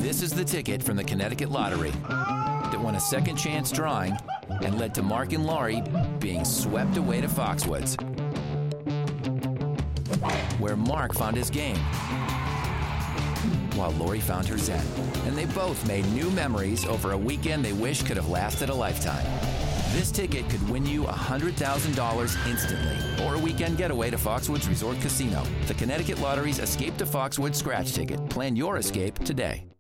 This is the ticket from the Connecticut Lottery that won a second chance drawing and led to Mark and Laurie being swept away to Foxwoods, where Mark found his game, while Laurie found her zen. And they both made new memories over a weekend they wish could have lasted a lifetime. This ticket could win you $100,000 instantly, or a weekend getaway to Foxwoods Resort Casino. The Connecticut Lottery's Escape to Foxwoods scratch ticket. Plan your escape today.